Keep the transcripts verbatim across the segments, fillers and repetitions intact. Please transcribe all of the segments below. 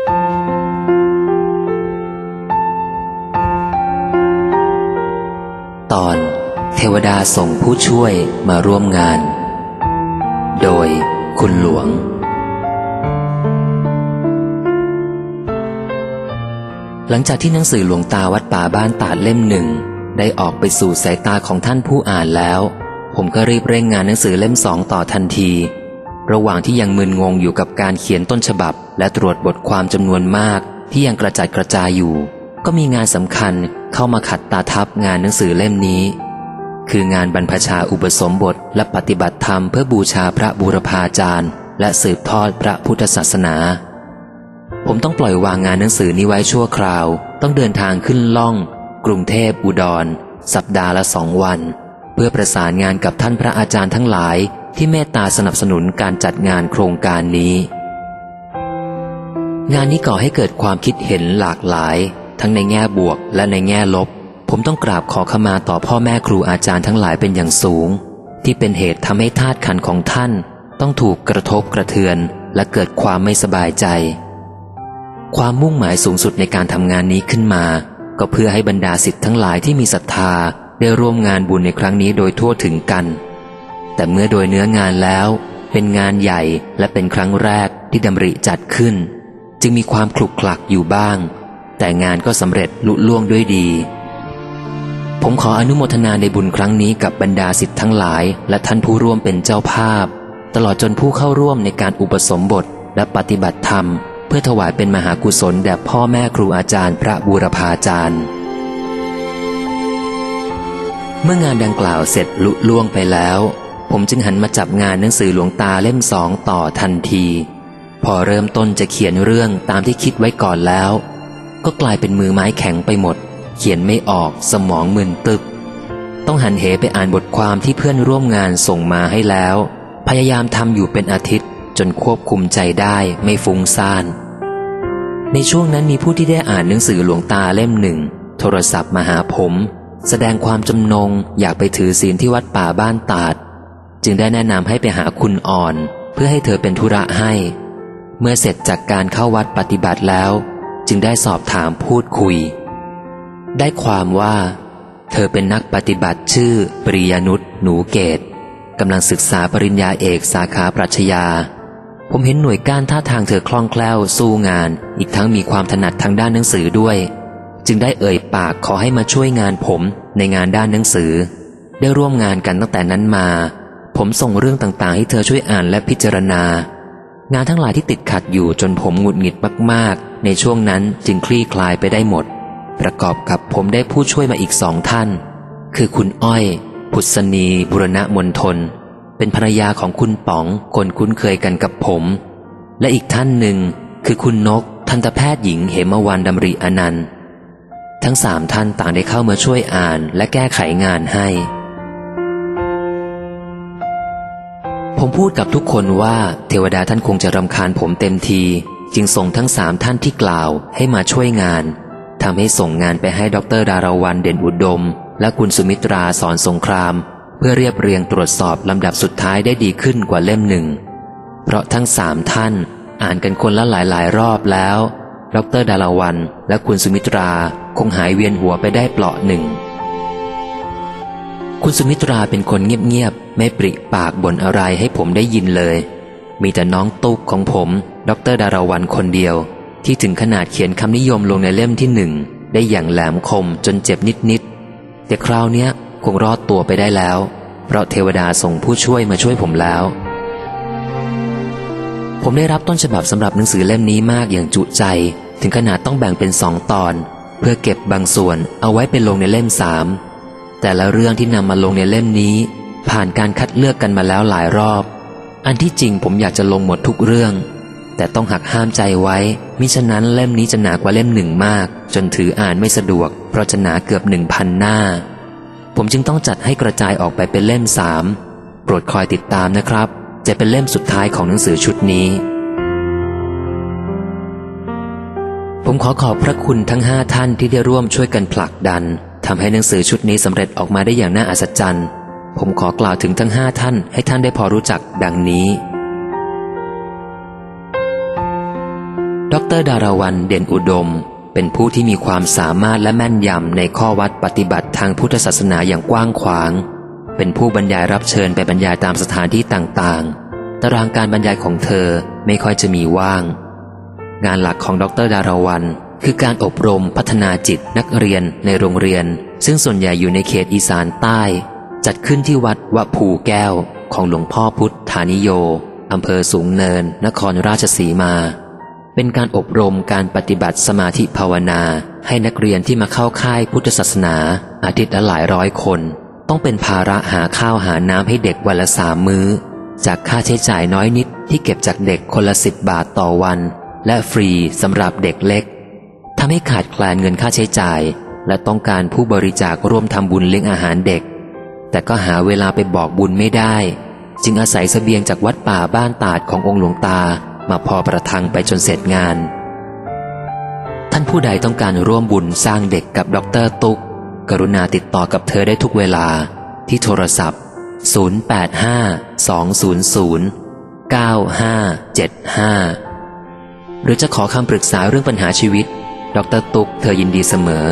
ตอนเทวดาส่งผู้ช่วยมาร่วมงานโดยคุณหลวงหลังจากที่หนังสือหลวงตาวัดป่าบ้านตาดเล่มหนึ่งได้ออกไปสู่สายตาของท่านผู้อ่านแล้วผมก็รีบเร่งงานหนังสือเล่มสองต่อทันทีระหว่างที่ยังมึนงงอยู่กับการเขียนต้นฉบับและตรวจบทความจำนวนมากที่ยังกระจัดกระจายอยู่ก็มีงานสำคัญเข้ามาขัดตาทับงานหนังสือเล่มนี้คืองานบรรพชาอุปสมบทและปฏิบัติธรรมเพื่อบูชาพระบูรพาจารย์และสืบทอดพระพุทธศาสนาผมต้องปล่อยวางงานหนังสือนี้ไว้ชั่วคราวต้องเดินทางขึ้นล่องกรุงเทพอุดรสัปดาห์ละสองวันเพื่อประสานงานกับท่านพระอาจารย์ทั้งหลายที่เมตตาสนับสนุนการจัดงานโครงการนี้งานนี้ก่อให้เกิดความคิดเห็นหลากหลายทั้งในแง่บวกและในแง่ลบผมต้องกราบขอขมาต่อพ่อแม่ครูอาจารย์ทั้งหลายเป็นอย่างสูงที่เป็นเหตุทำให้ธาตุขันธ์ของท่านต้องถูกกระทบกระเทือนและเกิดความไม่สบายใจความมุ่งหมายสูงสุดในการทำงานนี้ขึ้นมาก็เพื่อให้บรรดาศิษย์ทั้งหลายที่มีศรัทธาได้ร่วมงานบุญในครั้งนี้โดยทั่วถึงกันแต่เมื่อโดยเนื้องานแล้วเป็นงานใหญ่และเป็นครั้งแรกที่ดำริจัดขึ้นจึงมีความขลุกขลักอยู่บ้างแต่งานก็สำเร็จลุล่วงด้วยดีผมขออนุโมทนาในบุญครั้งนี้กับบรรดาศิษย์ทั้งหลายและท่านผู้ร่วมเป็นเจ้าภาพตลอดจนผู้เข้าร่วมในการอุปสมบทและปฏิบัติธรรมเพื่อถวายเป็นมหากุศลแด่พ่อแม่ครูอาจารย์พระบูรพาจารย์เมื่องานดังกล่าวเสร็จลุล่วงไปแล้วผมจึงหันมาจับงานหนังสือหลวงตาเล่มสองต่อทันทีพอเริ่มต้นจะเขียนเรื่องตามที่คิดไว้ก่อนแล้วก็กลายเป็นมือไม้แข็งไปหมดเขียนไม่ออกสมองมึนตึกต้องหันเหไปอ่านบทความที่เพื่อนร่วมงานส่งมาให้แล้วพยายามทำอยู่เป็นอาทิตย์จนควบคุมใจได้ไม่ฟุ้งซ่านในช่วงนั้นมีผู้ที่ได้อ่านหนังสือหลวงตาเล่มหนึ่งโทรศัพท์มาหาผมแสดงความจำนงอยากไปถือศีลที่วัดป่าบ้านตาดจึงได้แนะนำให้ไปหาคุณอ่อนเพื่อให้เธอเป็นธุระให้เมื่อเสร็จจากการเข้าวัดปฏิบัติแล้วจึงได้สอบถามพูดคุยได้ความว่าเธอเป็นนักปฏิบัติชื่อปริยนุชหนูเกตกำลังศึกษาปริญญาเอกสาขาปรัชญาผมเห็นหน่วยก้านท่าทางเธอคล่องแคล่วสู้งานอีกทั้งมีความถนัดทางด้านหนังสือด้วยจึงได้เอ่ยปากขอให้มาช่วยงานผมในงานด้านหนังสือได้ร่วมงานกันตั้งแต่นั้นมาผมส่งเรื่องต่างๆให้เธอช่วยอ่านและพิจารณางานทั้งหลายที่ติดขัดอยู่จนผมหงุดหงิดมากๆในช่วงนั้นจึงคลี่คลายไปได้หมดประกอบกับผมได้ผู้ช่วยมาอีกสองท่านคือคุณอ้อยพุทธนีบุรณมณฑลเป็นภรรยาของคุณป๋องคนคุ้นเคยกันกับผมและอีกท่านหนึ่งคือคุณนกทันตแพทย์หญิงเหมวรรณดำริอนันต์ทั้งสามท่านต่างได้เข้ามาช่วยอ่านและแก้ไขงานให้ผมพูดกับทุกคนว่าเทวดาท่านคงจะรำคาญผมเต็มทีจึงส่งทั้งสามท่านที่กล่าวให้มาช่วยงานทำให้ส่งงานไปให้ดร.ดารวรรณเด่นอุดมและคุณสุมิตราสอนสงครามเพื่อเรียบเรียงตรวจสอบลำดับสุดท้ายได้ดีขึ้นกว่าเล่มหนึ่งเพราะทั้งสามท่านอ่านกันคนละหลายๆรอบแล้วดร.ดารวรรณและคุณสุมิตราคงหายเวียนหัวไปได้เปลาะหนึ่งคุณสุมิตราเป็นคนเงียบๆไม่ปริปากบ่นอะไรให้ผมได้ยินเลยมีแต่น้องตุ๊กของผมดร.ดารวรรณคนเดียวที่ถึงขนาดเขียนคำนิยมลงในเล่มที่หนึ่งได้อย่างแหลมคมจนเจ็บนิดๆแต่คราวเนี้ยคงรอดตัวไปได้แล้วเพราะเทวดาส่งผู้ช่วยมาช่วยผมแล้วผมได้รับต้นฉบับสำหรับหนังสือเล่มนี้มากอย่างจุใจถึงขนาดต้องแบ่งเป็นสองตอนเพื่อเก็บบางส่วนเอาไว้เป็นลงในเล่มสามแต่ละเรื่องที่นำมาลงในเล่มนี้ผ่านการคัดเลือกกันมาแล้วหลายรอบอันที่จริงผมอยากจะลงหมดทุกเรื่องแต่ต้องหักห้ามใจไว้มิฉะนั้นเล่มนี้จะหนากว่าเล่มหนึ่งมากจนถืออ่านไม่สะดวกเพราะจะหนาเกือบหนึ่งพันหน้าผมจึงต้องจัดให้กระจายออกไปเป็นเล่มสามโปรดคอยติดตามนะครับจะเป็นเล่มสุดท้ายของหนังสือชุดนี้ผมขอขอบพระคุณทั้งห้าท่านที่ได้ร่วมช่วยกันผลักดันทำให้หนังสือชุดนี้สำเร็จออกมาได้อย่างน่าอัศจรรย์ผมขอกล่าวถึงทั้งห้าท่านให้ท่านได้พอรู้จักดังนี้ดดร.ดารวรรณ เด่นอุดมเป็นผู้ที่มีความสามารถและแม่นยำในข้อวัดปฏิบัติทางพุทธศาสนาอย่างกว้างขวางเป็นผู้บรรยายรับเชิญไปบรรยายตามสถานที่ต่างๆตารางการบรรยายของเธอไม่ค่อยจะมีว่างงานหลักของดร.ดารวรรณคือการอบรมพัฒนาจิตนักเรียนในโรงเรียนซึ่งส่วนใหญ่อยู่ในเขตอีสานใต้จัดขึ้นที่วัดวภูแก้วของหลวงพ่อพุทธานิโยอำเภอสูงเนินนครราชสีมาเป็นการอบรมการปฏิบัติสมาธิภาวนาให้นักเรียนที่มาเข้าค่ายพุทธศาสนาอาทิตย์ละหลายร้อยคนต้องเป็นภาระหาข้าวหาน้ำให้เด็กวันละสามมื้อจากค่าใช้จ่ายน้อยนิดที่เก็บจากเด็กคนละสิบบาทต่อวันและฟรีสำหรับเด็กเล็กทำให้ขาดแคลนเงินค่าใช้จ่ายและต้องการผู้บริจาคร่วมทำบุญเลี้ยงอาหารเด็กแต่ก็หาเวลาไปบอกบุญไม่ได้จึงอาศัยเสบียงจากวัดป่าบ้านตาดขององค์หลวงตามาพอประทังไปจนเสร็จงานท่านผู้ใดต้องการร่วมบุญสร้างเด็กกับดร.ตุ๊กกรุณาติดต่อกับเธอได้ทุกเวลาที่โทรศัพท์ศูนย์ แปด ห้า สอง ศูนย์ ศูนย์ เก้า ห้า เจ็ด ห้าหรือจะขอคำปรึกษาเรื่องปัญหาชีวิตดร.ตุ๊กเธอยินดีเสมอ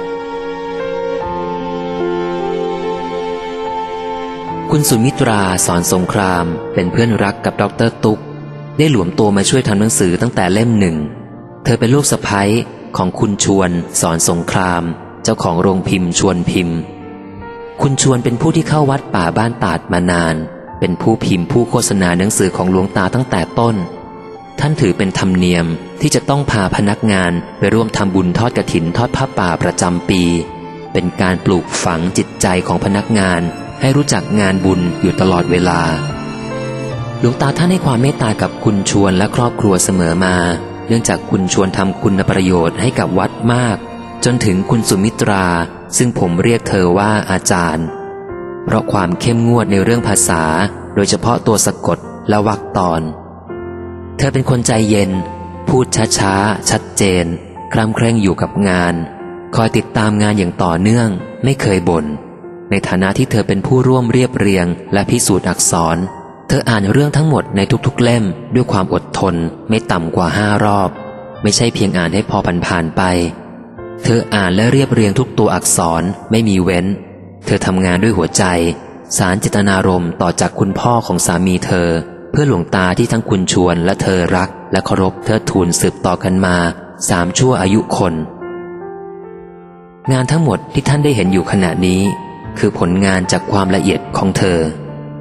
คุณสุมิตราสอนสงครามเป็นเพื่อนรักกับดร.ตุ๊กได้หลวมตัวมาช่วยทำหนังสือตั้งแต่เล่มหนึ่งเธอเป็นลูกสะใภ้ของคุณชวนสอนสงครามเจ้าของโรงพิมพ์ชวนพิมพ์คุณชวนเป็นผู้ที่เข้าวัดป่าบ้านตาดมานานเป็นผู้พิมพ์ผู้โฆษณาหนังสือของหลวงตาตั้งแต่ต้นท่านถือเป็นธรรมเนียมที่จะต้องพาพนักงานไปร่วมทำบุญทอดกฐินทอดผ้าป่าประจำปีเป็นการปลูกฝังจิตใจของพนักงานให้รู้จักงานบุญอยู่ตลอดเวลาหลวงตาท่านให้ความเมตตากับคุณชวนและครอบครัวเสมอมาเนื่องจากคุณชวนทำคุณประโยชน์ให้กับวัดมากจนถึงคุณสุมิตราซึ่งผมเรียกเธอว่าอาจารย์เพราะความเข้มงวดในเรื่องภาษาโดยเฉพาะตัวสะกดและวรรคตอนเธอเป็นคนใจเย็นพูดช้าๆชัดเจนคร่ำเคร่งอยู่กับงานคอยติดตามงานอย่างต่อเนื่องไม่เคยบ่นในฐานะที่เธอเป็นผู้ร่วมเรียบเรียงและพิสูจน์อักษรเธออ่านเรื่องทั้งหมดในทุกๆเล่มด้วยความอดทนไม่ต่ำกว่าห้ารอบไม่ใช่เพียงอ่านให้พอผ่านๆไปเธออ่านและเรียบเรียงทุกตัวอักษรไม่มีเว้นเธอทำงานด้วยหัวใจสารเจตนารมณ์ต่อจากคุณพ่อของสามีเธอเพื่อหลวงตาที่ทั้งคุณชวนและเธอรักและเคารพเทิดทูนสืบต่อกันมาสามชั่วอายุคนงานทั้งหมดที่ท่านได้เห็นอยู่ขณะนี้คือผลงานจากความละเอียดของเธอ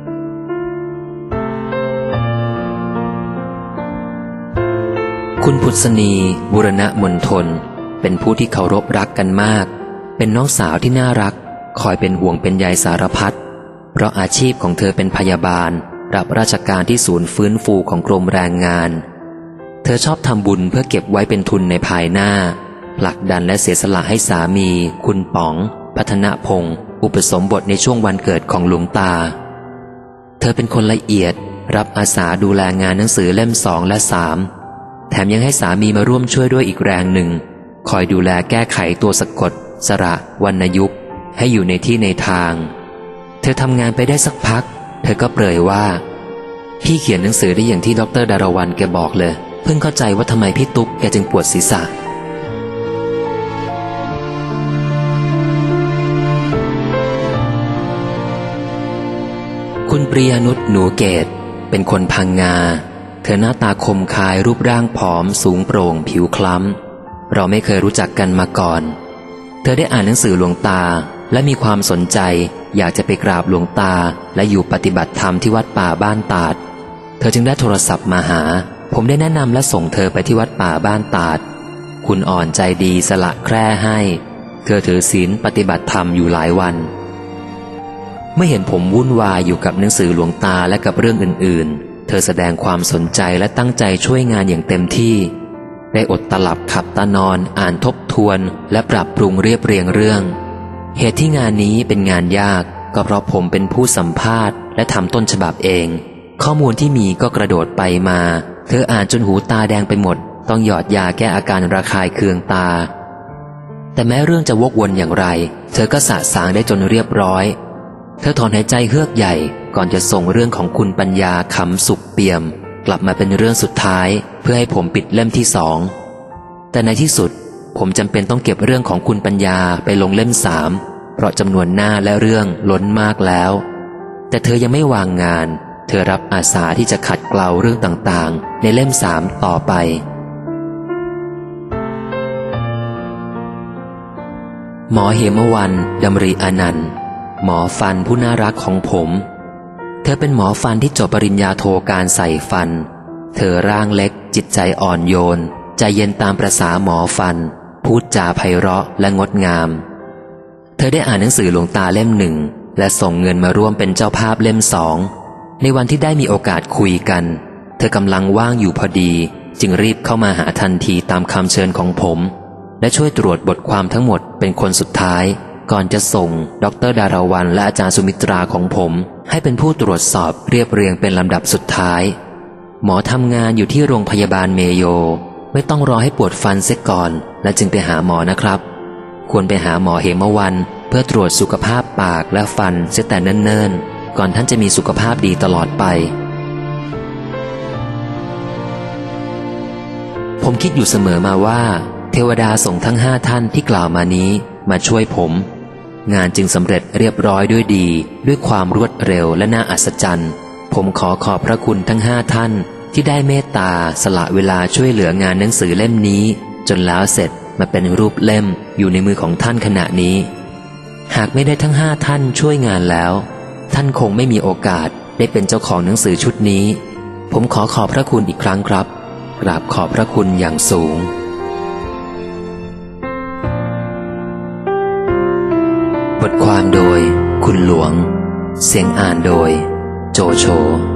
คุณพุทธนีบุรณมณฑลเป็นผู้ที่เคารพรักกันมากเป็นน้องสาวที่น่ารักคอยเป็นห่วงเป็นใยสารพัดเพราะอาชีพของเธอเป็นพยาบาลรับราชการที่ศูนย์ฟื้นฟูของกรมแรงงานเธอชอบทำบุญเพื่อเก็บไว้เป็นทุนในภายหน้าผลักดันและเสียสละให้สามีคุณป๋องพัฒนพงศ์อุปสมบทในช่วงวันเกิดของหลวงตาเธอเป็นคนละเอียดรับอาสาดูแลงานหนังสือเล่มสองและสามแถมยังให้สามีมาร่วมช่วยด้วยอีกแรงหนึ่งคอยดูแลแก้ไขตัวสะกดสระวรรณยุกต์ให้อยู่ในที่ในทางเธอทำงานไปได้สักพักเธอก็เปรยว่าพี่เขียนหนังสือได้อย่างที่ดร.ดารวรรณแกบอกเลยเพิ่งเข้าใจว่าทำไมพี่ตุ๊กแกจึงปวดศีรษะคุณปริยนุชหนูเกตเป็นคนพังงาเธอหน้าตาคมคายรูปร่างผอมสูงโปร่งผิวคล้ำเราไม่เคยรู้จักกันมาก่อนเธอได้อ่านหนังสือหลวงตาและมีความสนใจอยากจะไปกราบหลวงตาและอยู่ปฏิบัติธรรมที่วัดป่าบ้านตาดเธอจึงได้โทรศัพท์มาหาผมได้แนะนำและส่งเธอไปที่วัดป่าบ้านตาดคุณอ่อนใจดีสละแคร่ให้เธอถือศีลปฏิบัติธรรมอยู่หลายวันเมื่อเห็นผมวุ่นวายอยู่กับหนังสือหลวงตาและกับเรื่องอื่นๆเธอแสดงความสนใจและตั้งใจช่วยงานอย่างเต็มที่ได้อดตลับขับตานอนอ่านทบทวนและปรับปรุงเรียบเรียงเรื่องเหตุที่งานนี้เป็นงานยากก็เพราะผมเป็นผู้สัมภาษณ์และทำต้นฉบับเองข้อมูลที่มีก็กระโดดไปมาเธออ่านจนหูตาแดงไปหมดต้องหยอดยาแก้อาการระคายเคืองตาแต่แม้เรื่องจะวกวนอย่างไรเธอก็สะสางได้จนเรียบร้อยเธอถอนหายใจเฮือกใหญ่ก่อนจะส่งเรื่องของคุณปัญญาขำสุขเปี่ยมกลับมาเป็นเรื่องสุดท้ายเพื่อให้ผมปิดเล่มที่สองแต่ในที่สุดผมจำเป็นต้องเก็บเรื่องของคุณปัญญาไปลงเล่มสามเพราะจำนวนหน้าและเรื่องล้นมากแล้วแต่เธอยังไม่วางงานเธอรับอาสาที่จะขัดเกลาเรื่องต่างๆในเล่มสามต่อไปหมอเหมวันดำริอนันต์หมอฟันผู้น่ารักของผมเธอเป็นหมอฟันที่จบปริญญาโทการใส่ฟันเธอร่างเล็กจิตใจอ่อนโยนใจเย็นตามประสาหมอฟันพูดจาไพเราะและงดงามเธอได้อ่านหนังสือหลวงตาเล่มหนึ่งและส่งเงินมาร่วมเป็นเจ้าภาพเล่มสองในวันที่ได้มีโอกาสคุยกันเธอกำลังว่างอยู่พอดีจึงรีบเข้ามาหาทันทีตามคำเชิญของผมและช่วยตรวจบทความทั้งหมดเป็นคนสุดท้ายก่อนจะส่งดร.ดารวันและอาจารย์สุมิตราของผมให้เป็นผู้ตรวจสอบเรียบเรียงเป็นลำดับสุดท้ายหมอทำงานอยู่ที่โรงพยาบาลเมโยไม่ต้องรอให้ปวดฟันเสียก่อนและจึงไปหาหมอนะครับควรไปหาหมอเหมวันเพื่อตรวจสุขภาพปากและฟันเสียแต่เนิ่นๆก่อนท่านจะมีสุขภาพดีตลอดไปผมคิดอยู่เสมอมาว่าเทวดาส่งทั้งห้าท่านที่กล่าวมานี้มาช่วยผมงานจึงสำเร็จเรียบร้อยด้วยดีด้วยความรวดเร็วและน่าอัศจรรย์ผมขอขอบพระคุณทั้งห้าท่านที่ได้เมตตาสละเวลาช่วยเหลืองานหนังสือเล่มนี้จนแล้วเสร็จมาเป็นรูปเล่มอยู่ในมือของท่านขณะนี้หากไม่ได้ทั้งห้าท่านช่วยงานแล้วท่านคงไม่มีโอกาสได้เป็นเจ้าของหนังสือชุดนี้ผมขอขอบพระคุณอีกครั้งครับกราบขอบพระคุณอย่างสูงบทความโดยคุณหลวงเสียงอ่านโดยโจโฉ